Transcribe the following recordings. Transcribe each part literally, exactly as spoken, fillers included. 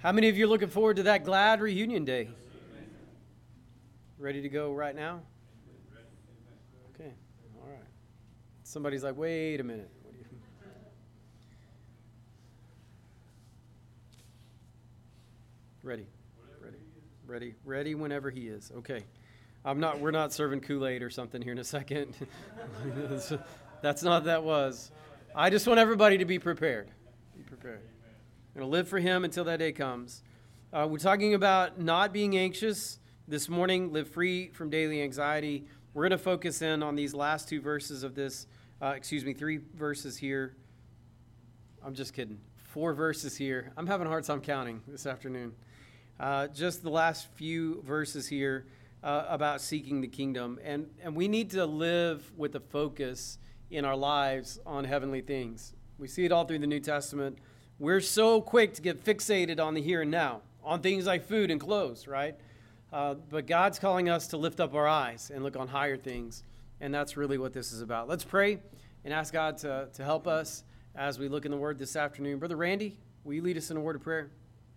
How many of you are looking forward to that glad reunion day? Ready to go right now? Okay, all right. Somebody's like, wait a minute. What do you... Ready, ready, ready, ready whenever he is. Okay. I'm not, we're not serving Kool-Aid or something here in a second. That's not what that was. I just want everybody to be prepared. Be prepared. We're going to live for him until that day comes. Uh, we're talking about not being anxious this morning, live free from daily anxiety. We're going to focus in on these last two verses of this, uh, excuse me, three verses here. I'm just kidding. Four verses here. I'm having a hard time counting this afternoon. Uh, just the last few verses here. Uh, about seeking the kingdom. And, and we need to live with a focus in our lives on heavenly things. We see it all through the New Testament. We're so quick to get fixated on the here and now, on things like food and clothes, right? Uh, but God's calling us to lift up our eyes and look on higher things. And that's really what this is about. Let's pray and ask God to, to help us as we look in the Word this afternoon. Brother Randy, will you lead us in a word of prayer?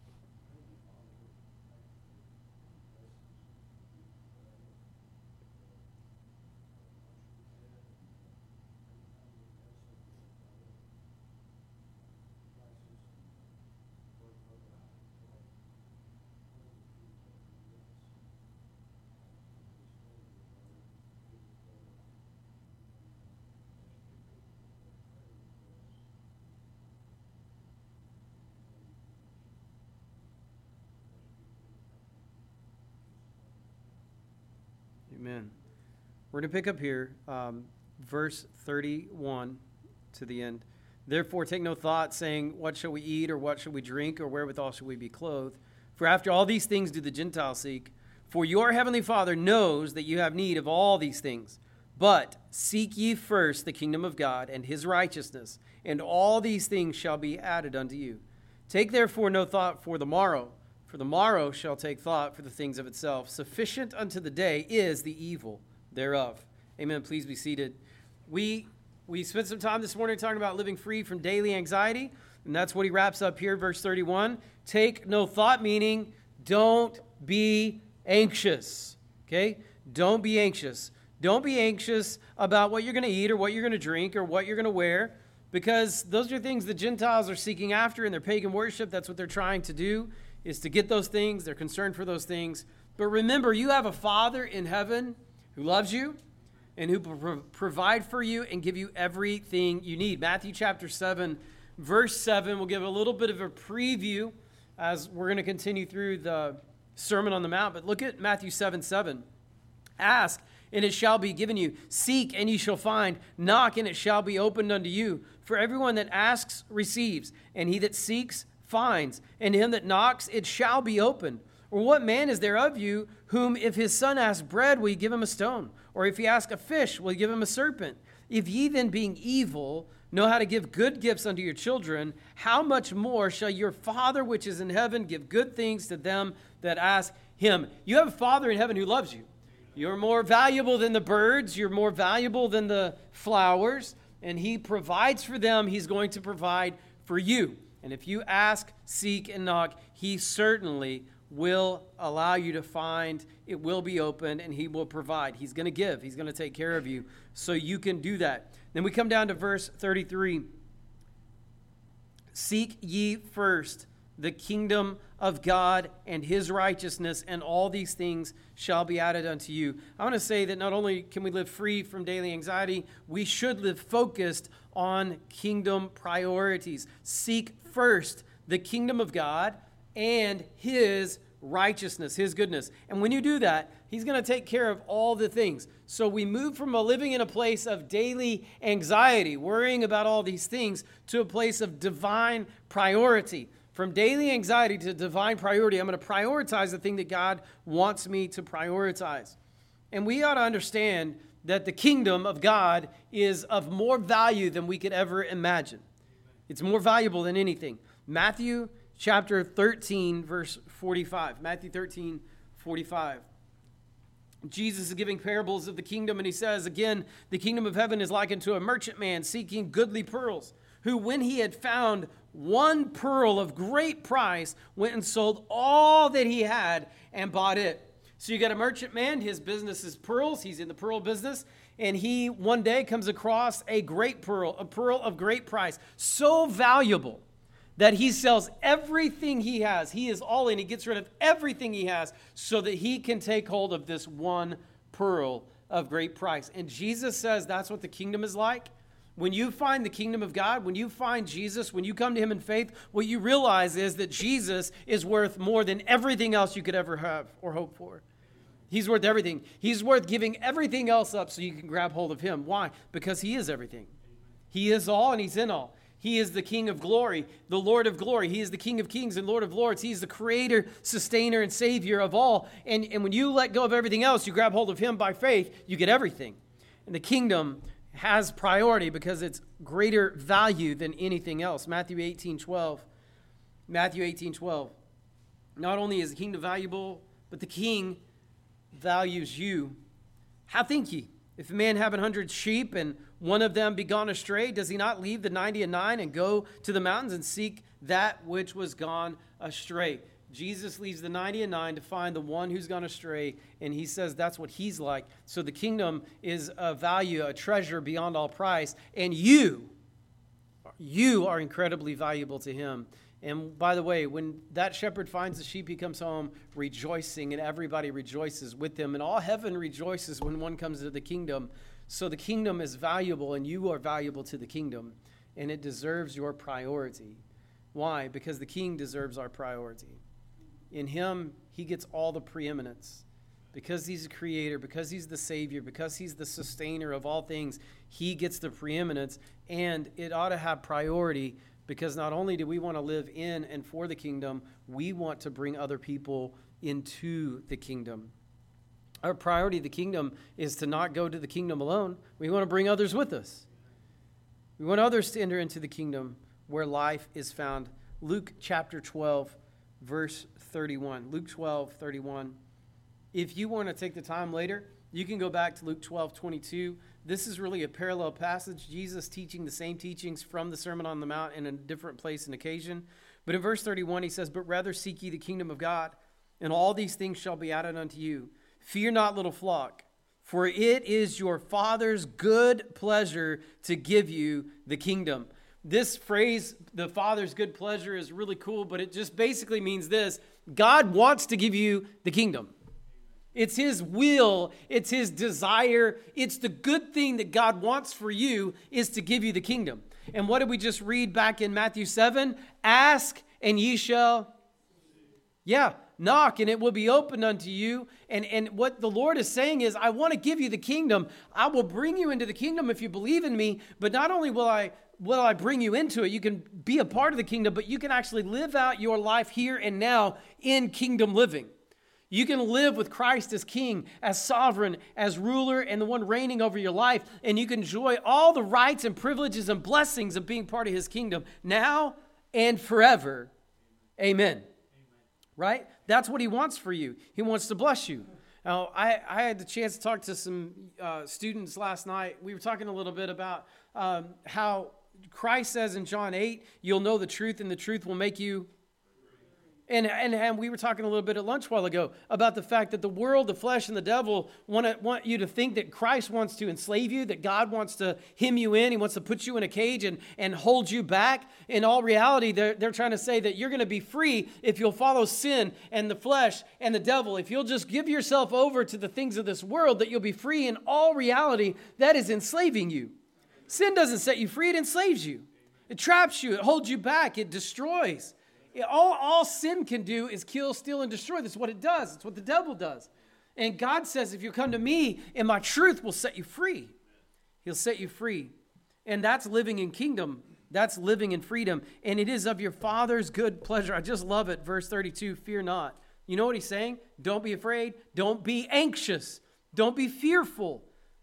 Amen. We're going to pick up here, um, verse thirty-one to the end. Therefore, take no thought, saying, what shall we eat, or what shall we drink, or wherewithal shall we be clothed? For after all these things do the Gentiles seek. For your heavenly Father knows that you have need of all these things. But seek ye first the kingdom of God and his righteousness, and all these things shall be added unto you. Take therefore no thought for the morrow, for the morrow shall take thought for the things of itself. Sufficient unto the day is the evil thereof. Amen. Please be seated. We we spent some time this morning talking about living free from daily anxiety, and that's what he wraps up here, verse thirty-one. Take no thought, meaning don't be anxious. Okay? Don't be anxious. Don't be anxious about what you're going to eat or what you're going to drink or what you're going to wear, because those are things the Gentiles are seeking after in their pagan worship. That's what they're trying to do, is to get those things. They're concerned for those things. But remember, you have a Father in heaven who loves you and who will provide for you and give you everything you need. Matthew chapter seven, verse seven, will give a little bit of a preview as we're going to continue through the Sermon on the Mount. But look at Matthew seven, seven. Ask, and it shall be given you. Seek, and ye shall find. Knock, and it shall be opened unto you. For everyone that asks receives, and he that seeks finds, and him that knocks it shall be opened. Or what man is there of you, whom if his son asks bread, will you give him a stone? Or if he ask a fish, will you give him a serpent? If ye then, being evil, know how to give good gifts unto your children, how much more shall your Father which is in heaven give good things to them that ask him? You have a Father in heaven who loves you. You're more valuable than the birds. You're more valuable than the flowers. And he provides for them. He's going to provide for you. And if you ask, seek, and knock, he certainly will allow you to find. It will be open, and he will provide. He's going to give. He's going to take care of you, so you can do that. Then we come down to verse thirty-three. Seek ye first the kingdom of God and his righteousness, and all these things shall be added unto you. I want to say that not only can we live free from daily anxiety, we should live focused on kingdom priorities. Seek first the kingdom of God and his righteousness, his goodness. And when you do that, he's going to take care of all the things. So we move from a living in a place of daily anxiety, worrying about all these things, to a place of divine priority. From daily anxiety to divine priority, I'm going to prioritize the thing that God wants me to prioritize. And we ought to understand that the kingdom of God is of more value than we could ever imagine. It's more valuable than anything. Matthew chapter thirteen, verse forty-five. Matthew thirteen, forty-five. Jesus is giving parables of the kingdom, and he says, again, the kingdom of heaven is likened to a merchant man seeking goodly pearls, who when he had found one pearl of great price, went and sold all that he had and bought it. So you got a merchant man, his business is pearls, he's in the pearl business, and he one day comes across a great pearl, a pearl of great price, so valuable that he sells everything he has. He is all in, he gets rid of everything he has so that he can take hold of this one pearl of great price. And Jesus says that's what the kingdom is like. When you find the kingdom of God, when you find Jesus, when you come to him in faith, what you realize is that Jesus is worth more than everything else you could ever have or hope for. He's worth everything. He's worth giving everything else up so you can grab hold of him. Why? Because he is everything. He is all and he's in all. He is the King of glory, the Lord of glory. He is the King of kings and Lord of lords. He's the creator, sustainer, and savior of all. And, and when you let go of everything else, you grab hold of him by faith, you get everything. And the kingdom has priority because it's greater value than anything else. Matthew eighteen twelve. Matthew eighteen twelve. Not only is the kingdom valuable, but the king values you. How think ye? If a man have an hundred sheep and one of them be gone astray, does he not leave the ninety and nine and go to the mountains and seek that which was gone astray? Jesus leaves the ninety and nine to find the one who's gone astray, and he says that's what he's like. So the kingdom is a value, a treasure beyond all price, and you, you are incredibly valuable to him. And by the way, when that shepherd finds the sheep, he comes home rejoicing, and everybody rejoices with him, and all heaven rejoices when one comes to the kingdom. So the kingdom is valuable, and you are valuable to the kingdom, and it deserves your priority. Why? Because the king deserves our priority. In him, he gets all the preeminence. Because he's a creator, because he's the savior, because he's the sustainer of all things, he gets the preeminence, and it ought to have priority because not only do we want to live in and for the kingdom, we want to bring other people into the kingdom. Our priority of the kingdom is to not go to the kingdom alone. We want to bring others with us. We want others to enter into the kingdom where life is found. Luke chapter twelve, verse thirty-one. Luke twelve, thirty-one. If you want to take the time later, you can go back to Luke twelve, twenty-two. This is really a parallel passage. Jesus teaching the same teachings from the Sermon on the Mount in a different place and occasion. But in verse thirty-one, he says, "But rather seek ye the kingdom of God, and all these things shall be added unto you. Fear not, little flock, for it is your Father's good pleasure to give you the kingdom." This phrase, the Father's good pleasure, is really cool, but it just basically means this: God wants to give you the kingdom. It's his will, it's his desire, it's the good thing that God wants for you is to give you the kingdom. And what did we just read back in Matthew seven? Ask and ye shall, yeah, knock and it will be opened unto you. And, and what the Lord is saying is, I want to give you the kingdom. I will bring you into the kingdom if you believe in me, but not only will I will I bring you into it, you can be a part of the kingdom, but you can actually live out your life here and now in kingdom living. You can live with Christ as king, as sovereign, as ruler, and the one reigning over your life. And you can enjoy all the rights and privileges and blessings of being part of his kingdom now and forever. Amen. Amen. Right? That's what he wants for you. He wants to bless you. Now, I, I had the chance to talk to some uh, students last night. We were talking a little bit about um, how Christ says in John eight, you'll know the truth and the truth will make you. And, and and we were talking a little bit at lunch a while ago about the fact that the world, the flesh, and the devil want to, want you to think that Christ wants to enslave you, that God wants to hem you in, he wants to put you in a cage and, and hold you back. In all reality, they're, they're trying to say that you're going to be free if you'll follow sin and the flesh and the devil. If you'll just give yourself over to the things of this world, that you'll be free. In all reality, that is enslaving you. Sin doesn't set you free, it enslaves you. It traps you, it holds you back, it destroys. All, all sin can do is kill, steal, and destroy. That's what it does. It's what the devil does. And God says, if you come to me, and my truth will set you free. He'll set you free. And that's living in kingdom. That's living in freedom. And it is of your Father's good pleasure. I just love it. Verse thirty-two, fear not. You know what he's saying? Don't be afraid. Don't be anxious. Don't be fearful.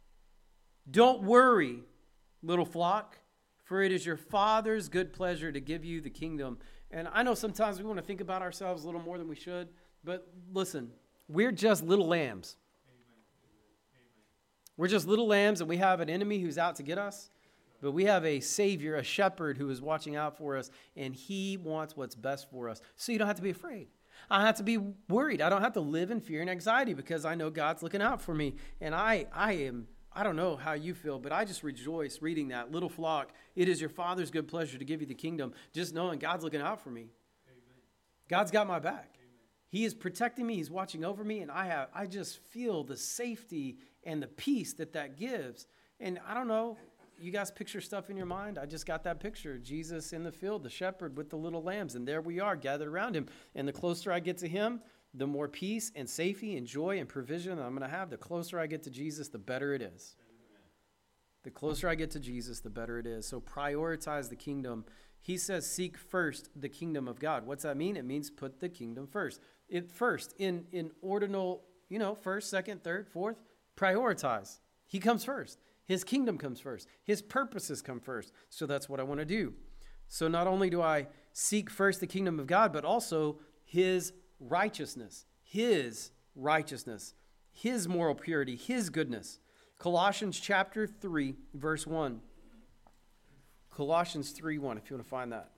Don't worry, little flock, for it is your Father's good pleasure to give you the kingdom. And I know sometimes we want to think about ourselves a little more than we should, but listen, we're just little lambs. Amen. We're just little lambs, and we have an enemy who's out to get us. But we have a Savior, a shepherd who is watching out for us, and he wants what's best for us. So you don't have to be afraid. I don't have to be worried. I don't have to live in fear and anxiety because I know God's looking out for me. And I, I am, I don't know how you feel, but I just rejoice reading that. Little flock, it is your Father's good pleasure to give you the kingdom. Just knowing God's looking out for me. Amen. God's got my back. Amen. He is protecting me. He's watching over me. And I have, I just feel the safety and the peace that that gives. And I don't know. You guys picture stuff in your mind? I just got that picture. Jesus in the field, the shepherd with the little lambs. And there we are gathered around him. And the closer I get to him, the more peace and safety and joy and provision I'm going to have. The closer I get to Jesus, the better it is. The closer I get to Jesus, the better it is. So prioritize the kingdom. He says, seek first the kingdom of God. What's that mean? It means put the kingdom first. It first, in, in ordinal, you know, first, second, third, fourth, prioritize. He comes first. His kingdom comes first. His purposes come first. So that's what I want to do. So not only do I seek first the kingdom of God, but also his righteousness, his righteousness, his moral purity, his goodness. Colossians chapter three, verse one. Colossians three one, if you want to find that.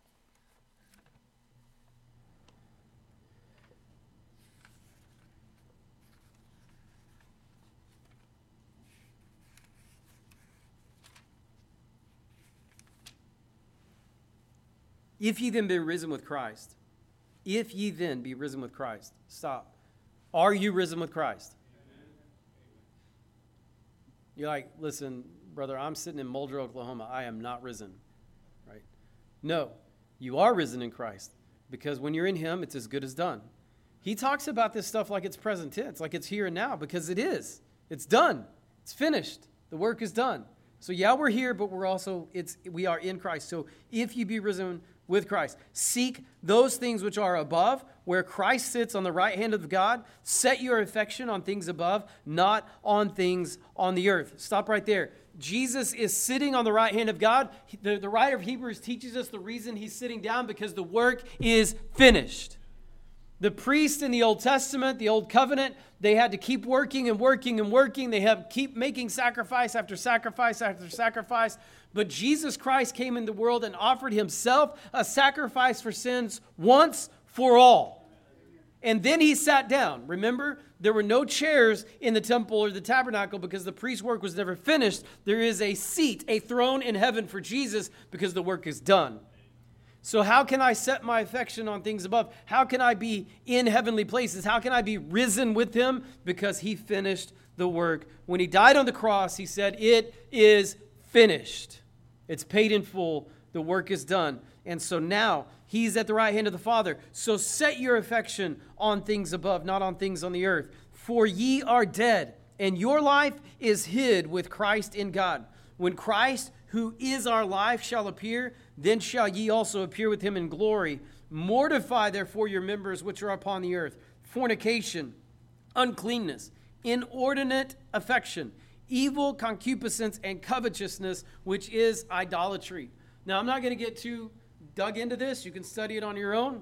If ye then be risen with Christ, if ye then be risen with Christ, stop. Are you risen with Christ? Amen. You're like, listen, brother, I'm sitting in Mulder, Oklahoma. I am not risen, right? No, you are risen in Christ because when you're in him, it's as good as done. He talks about this stuff like it's present tense, like it's here and now, because it is. It's done. It's finished. The work is done. So yeah, we're here, but we're also, it's we are in Christ. So if you be risen with Christ, seek those things which are above, where Christ sits on the right hand of God. Set your affection on things above, not on things on the earth. Stop right there. Jesus is sitting on the right hand of God. The, the writer of Hebrews teaches us the reason he's sitting down, because the work is finished. The priest in the Old Testament, the Old Covenant, they had to keep working and working and working. They have keep making sacrifice after sacrifice after sacrifice. But Jesus Christ came into the world and offered himself a sacrifice for sins once for all. And then he sat down. Remember, there were no chairs in the temple or the tabernacle because the priest's work was never finished. There is a seat, a throne in heaven for Jesus because the work is done. So how can I set my affection on things above? How can I be in heavenly places? How can I be risen with him? Because he finished the work. When he died on the cross, he said, it is finished. It's paid in full. The work is done. And so now he's at the right hand of the Father. So set your affection on things above, not on things on the earth. For ye are dead, and your life is hid with Christ in God. When Christ, who is our life, shall appear, then shall ye also appear with him in glory. Mortify therefore your members which are upon the earth: fornication, uncleanness, inordinate affection, evil concupiscence, and covetousness, which is idolatry. Now, I'm not going to get too dug into this. You can study it on your own.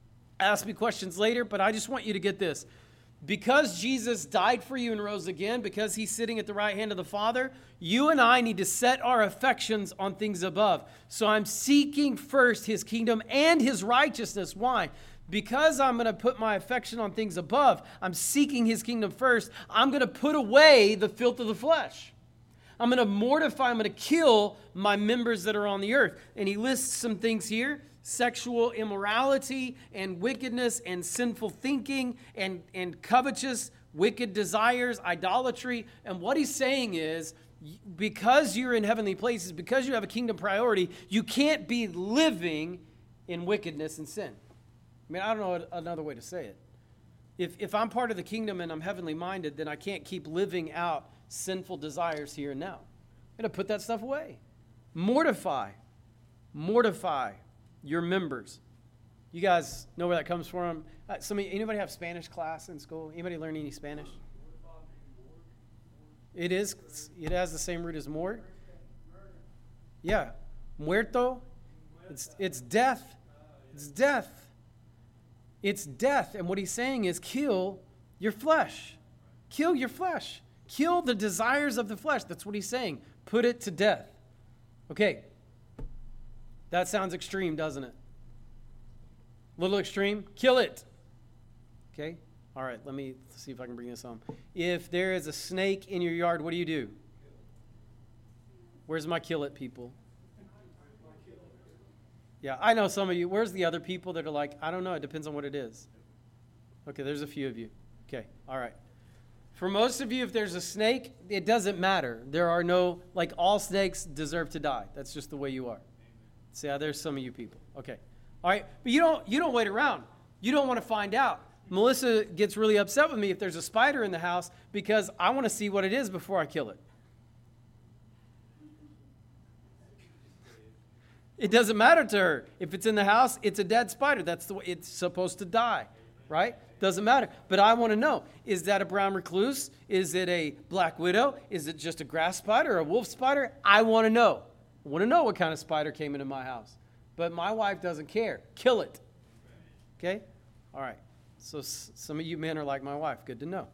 Ask me questions later, but I just want you to get this. Because Jesus died for you and rose again, because he's sitting at the right hand of the Father, you and I need to set our affections on things above. So I'm seeking first his kingdom and his righteousness. Why? Because I'm going to put my affection on things above. I'm seeking his kingdom first. I'm going to put away the filth of the flesh. I'm going to mortify, I'm going to kill my members that are on the earth. And he lists some things here: sexual immorality and wickedness and sinful thinking and, and covetous, wicked desires, idolatry. And what he's saying is, because you're in heavenly places, because you have a kingdom priority, you can't be living in wickedness and sin. I mean, I don't know another way to say it. If, if I'm part of the kingdom and I'm heavenly minded, then I can't keep living out sinful desires here and now. I'm going to put that stuff away. Mortify. Mortify your members. You guys know where that comes from? Uh, somebody, anybody have Spanish class in school? Anybody learn any Spanish? It is. It has the same root as mort. Yeah, muerto. It's it's death. It's death. It's death. And what he's saying is, kill your flesh. Kill your flesh. Kill the desires of the flesh. That's what he's saying. Put it to death. Okay. That sounds extreme, doesn't it? A little extreme? Kill it. Okay? All right, let me see if I can bring this home. If there is a snake in your yard, what do you do? Where's my kill it people? Yeah, I know some of you. Where's the other people that are like, I don't know, it depends on what it is? Okay, there's a few of you. Okay, all right. For most of you, if there's a snake, it doesn't matter. There are no, like all snakes deserve to die. That's just the way you are. See, yeah, there's some of you people. Okay, all right. But you don't, you don't wait around. You don't want to find out. Melissa gets really upset with me if there's a spider in the house because I want to see what it is before I kill it. It doesn't matter to her. If it's in the house, it's a dead spider. That's the way it's supposed to die, right? Doesn't matter. But I want to know, is that a brown recluse? Is it a black widow? Is it just a grass spider or a wolf spider? I want to know. I want to know what kind of spider came into my house. But my wife doesn't care. Kill it. Okay? All right. So s- some of you men are like my wife. Good to know.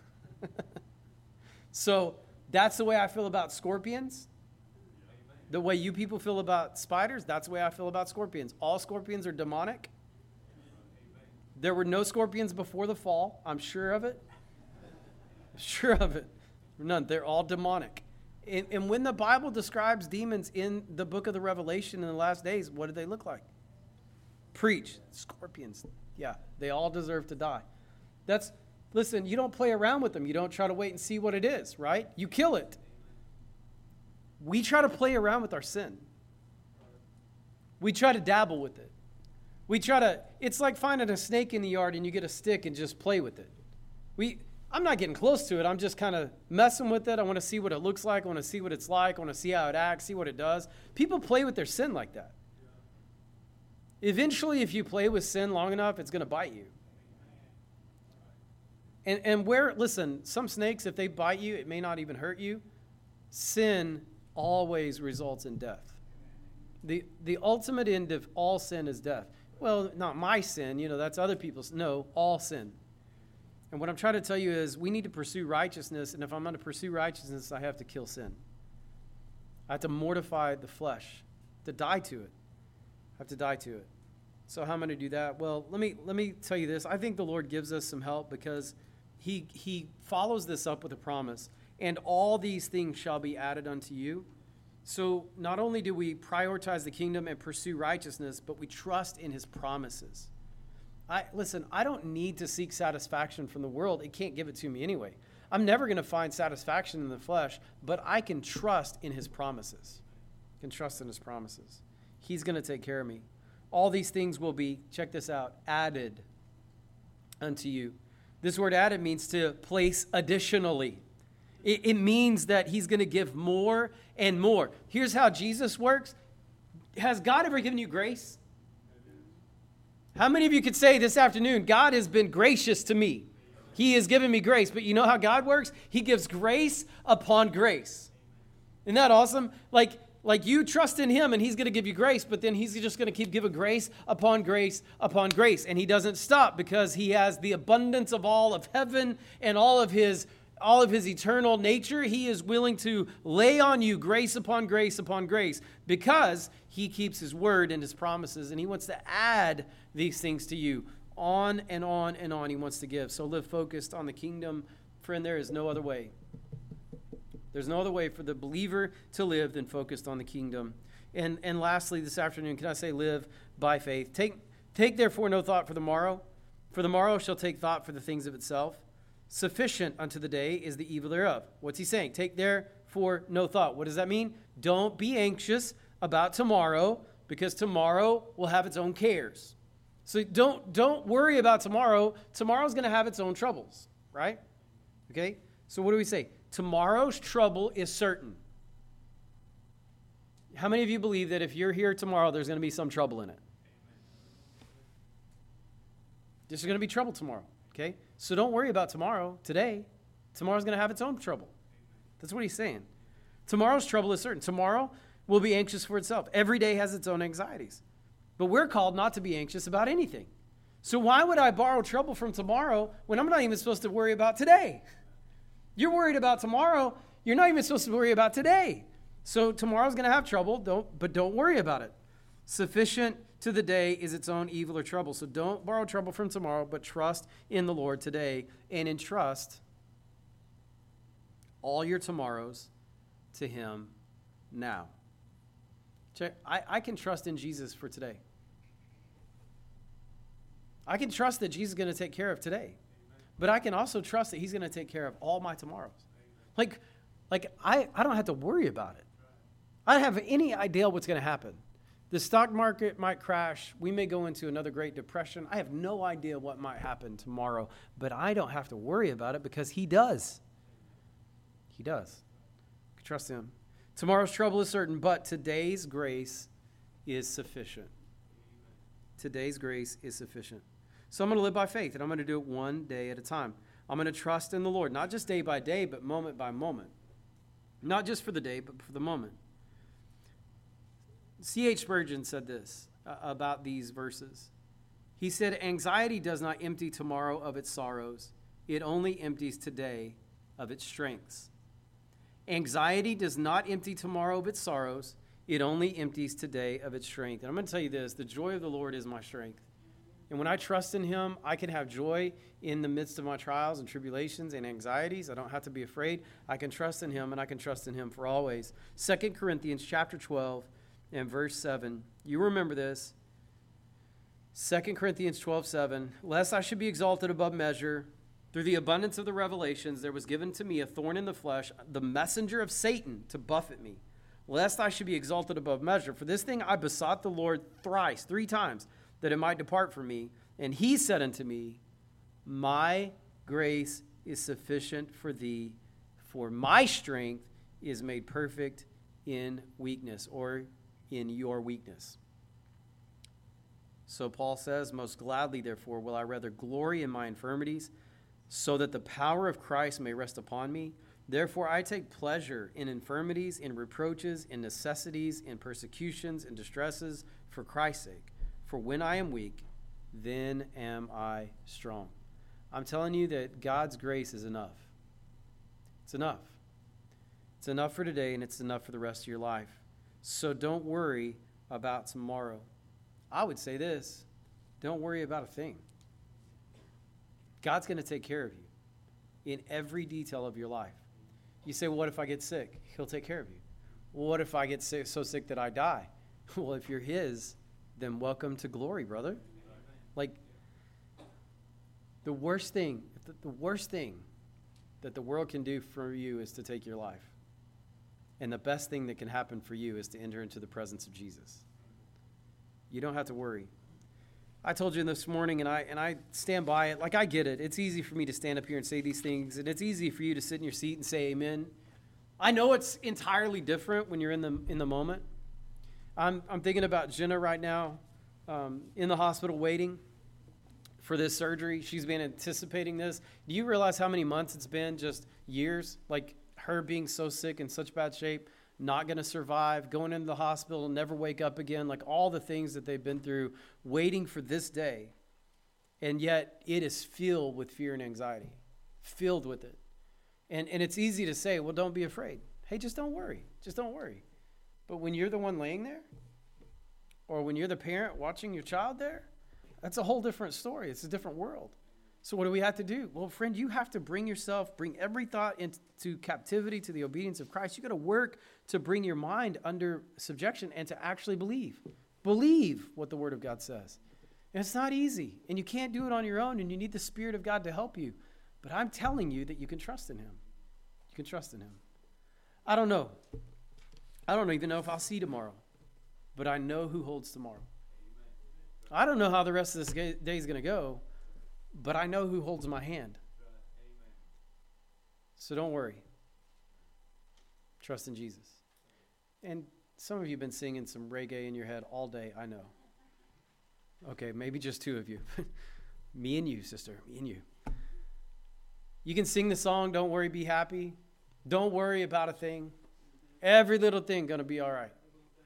So that's the way I feel about scorpions. The way you people feel about spiders, that's the way I feel about scorpions. All scorpions are demonic. There were no scorpions before the fall. I'm sure of it. I'm sure of it. None. They're all demonic. And, and when the Bible describes demons in the book of the Revelation in the last days, what do they look like? Preach. Scorpions. Yeah, they all deserve to die. That's, listen, you don't play around with them. You don't try to wait and see what it is, right? You kill it. We try to play around with our sin. We try to dabble with it. We try to, it's like finding a snake in the yard and you get a stick and just play with it. We, I'm not getting close to it. I'm just kind of messing with it. I want to see what it looks like. I want to see what it's like. I want to see how it acts, see what it does. People play with their sin like that. Eventually, if you play with sin long enough, it's going to bite you. And, and where, listen, some snakes, if they bite you, it may not even hurt you. Sin always results in death. The the ultimate end of all sin is death. Well, not my sin, you know, that's other people's. No, all sin. And what I'm trying to tell you is we need to pursue righteousness, and if I'm going to pursue righteousness, I have to kill sin. I have to mortify the flesh, to die to it. I have to die to it. So how am I going to do that? Well, let me let me tell you this. I think the Lord gives us some help because he he follows this up with a promise. And all these things shall be added unto you. So not only do we prioritize the kingdom and pursue righteousness, but we trust in his promises. I listen, I don't need to seek satisfaction from the world. It can't give it to me anyway. I'm never going to find satisfaction in the flesh, but I can trust in his promises. I can trust in his promises. He's going to take care of me. All these things will be, check this out, added unto you. This word added means to place additionally. It, it means that he's going to give more and more. Here's how Jesus works. Has God ever given you grace? How many of you could say this afternoon, God has been gracious to me? He has given me grace. But you know how God works? He gives grace upon grace. Isn't that awesome? Like, like you trust in him and he's going to give you grace, but then he's just going to keep giving grace upon grace upon grace. And he doesn't stop because he has the abundance of all of heaven and all of his all of his eternal nature. He is willing to lay on you grace upon grace upon grace because he keeps his word and his promises, and he wants to add these things to you on and on and on. He wants to give. So live focused on the kingdom. Friend, there is no other way. There's no other way for the believer to live than focused on the kingdom. And and lastly, this afternoon, can I say live by faith? Take, take therefore no thought for the morrow, for the morrow shall take thought for the things of itself. Sufficient unto the day is the evil thereof. What's he saying? Take therefore no thought. What does that mean? Don't be anxious about tomorrow because tomorrow will have its own cares. So don't don't worry about tomorrow. Tomorrow's going to have its own troubles, right? Okay? So what do we say? Tomorrow's trouble is certain. How many of you believe that if you're here tomorrow, there's going to be some trouble in it? There's going to be trouble tomorrow, okay? So don't worry about tomorrow, today. Tomorrow's going to have its own trouble. That's what he's saying. Tomorrow's trouble is certain. Tomorrow will be anxious for itself. Every day has its own anxieties. But we're called not to be anxious about anything. So why would I borrow trouble from tomorrow when I'm not even supposed to worry about today? You're worried about tomorrow. You're not even supposed to worry about today. So tomorrow's going to have trouble, don't, but don't worry about it. Sufficient to the day is its own evil or trouble. So don't borrow trouble from tomorrow, but trust in the Lord today, and entrust all your tomorrows to him now. Check, I, I can trust in Jesus for today. I can trust that Jesus is going to take care of today. But I can also trust that he's going to take care of all my tomorrows. Like, like I, I don't have to worry about it. I don't have any idea what's going to happen. The stock market might crash. We may go into another Great Depression. I have no idea what might happen tomorrow, but I don't have to worry about it because he does. He does. Trust him. Tomorrow's trouble is certain, but today's grace is sufficient. Today's grace is sufficient. So I'm going to live by faith, and I'm going to do it one day at a time. I'm going to trust in the Lord, not just day by day, but moment by moment. Not just for the day, but for the moment. C H Spurgeon said this uh, about these verses. He said, anxiety does not empty tomorrow of its sorrows. It only empties today of its strengths. Anxiety does not empty tomorrow of its sorrows. It only empties today of its strength. And I'm going to tell you this, the joy of the Lord is my strength. And when I trust in him, I can have joy in the midst of my trials and tribulations and anxieties. I don't have to be afraid. I can trust in him, and I can trust in him for always. Second Corinthians chapter twelve and verse seven. You remember this. Second Corinthians twelve seven. Lest I should be exalted above measure, through the abundance of the revelations, there was given to me a thorn in the flesh, the messenger of Satan, to buffet me, lest I should be exalted above measure. For this thing I besought the Lord thrice, three times, that it might depart from me. And he said unto me, my grace is sufficient for thee, for my strength is made perfect in weakness, or in your weakness. So Paul says, most gladly, therefore, will I rather glory in my infirmities, so that the power of Christ may rest upon me. Therefore I take pleasure in infirmities, in reproaches, in necessities, in persecutions, in distresses, for Christ's sake. For when I am weak, then am I strong. I'm telling you that God's grace is enough. It's enough. It's enough for today, and it's enough for the rest of your life. So don't worry about tomorrow. I would say this, don't worry about a thing. God's going to take care of you in every detail of your life. You say, well, what if I get sick? He'll take care of you. Well, what if I get sick, so sick that I die? Well, if you're his, then welcome to glory, brother. Like, the worst thing, the, the worst thing that the world can do for you is to take your life. And the best thing that can happen for you is to enter into the presence of Jesus. You don't have to worry. I told you this morning, and I and I stand by it. Like, I get it. It's easy for me to stand up here and say these things, and it's easy for you to sit in your seat and say amen. I know it's entirely different when you're in the in the moment. I'm I'm thinking about Jenna right now, um, in the hospital waiting for this surgery. She's been anticipating this. Do you realize how many months it's been? Just years? Like, her being so sick, in such bad shape, not going to survive, going into the hospital, never wake up again, like all the things that they've been through, waiting for this day. And yet it is filled with fear and anxiety, filled with it. And, and it's easy to say, well, don't be afraid. Hey, just don't worry. Just don't worry. But when you're the one laying there, or when you're the parent watching your child there, that's a whole different story. It's a different world. So what do we have to do? Well, friend, you have to bring yourself, bring every thought into captivity to the obedience of Christ. You got to work to bring your mind under subjection and to actually believe. Believe what the Word of God says. And it's not easy, and you can't do it on your own, and you need the Spirit of God to help you. But I'm telling you that you can trust in Him. You can trust in Him. I don't know. I don't even know if I'll see tomorrow, but I know who holds tomorrow. I don't know how the rest of this day is going to go, but I know who holds my hand. So don't worry. Trust in Jesus. And some of you have been singing some reggae in your head all day, I know. Okay, maybe just two of you. Me and you, sister, me and you. You can sing the song, Don't Worry, Be Happy. Don't worry about a thing. Every little thing going to be all right.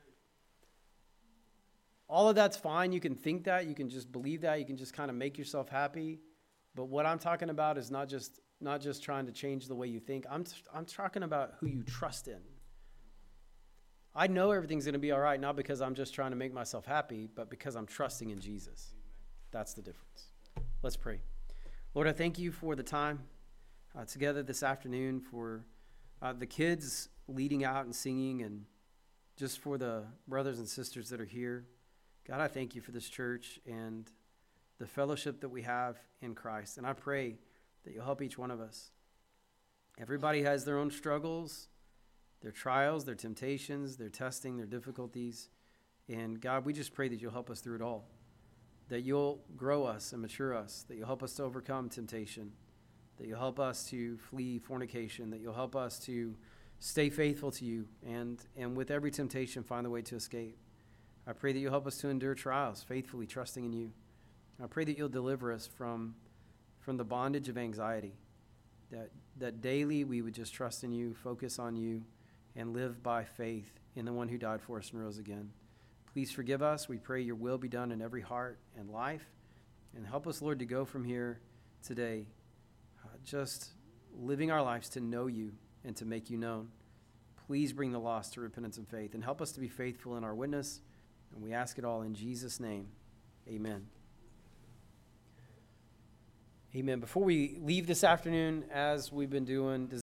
All of that's fine. You can think that. You can just believe that. You can just kind of make yourself happy. But what I'm talking about is not just not just trying to change the way you think. I'm I'm talking about who you trust in. I know everything's going to be all right, not because I'm just trying to make myself happy, but because I'm trusting in Jesus. That's the difference. Let's pray. Lord, I thank you for the time uh, together this afternoon, for uh, the kids leading out and singing, and just for the brothers and sisters that are here. God, I thank you for this church and the fellowship that we have in Christ. And I pray that you'll help each one of us. Everybody has their own struggles, their trials, their temptations, their testing, their difficulties. And God, we just pray that you'll help us through it all, that you'll grow us and mature us, that you'll help us to overcome temptation, that you'll help us to flee fornication, that you'll help us to stay faithful to you, and, and with every temptation, find the way to escape. I pray that you'll help us to endure trials, faithfully trusting in you. I pray that you'll deliver us from, from the bondage of anxiety, that, that daily we would just trust in you, focus on you, and live by faith in the one who died for us and rose again. Please forgive us. We pray your will be done in every heart and life. And help us, Lord, to go from here today uh, just living our lives to know you and to make you known. Please bring the lost to repentance and faith, and help us to be faithful in our witness. And we ask it all in Jesus' name. Amen. Amen. Before we leave this afternoon, as we've been doing, does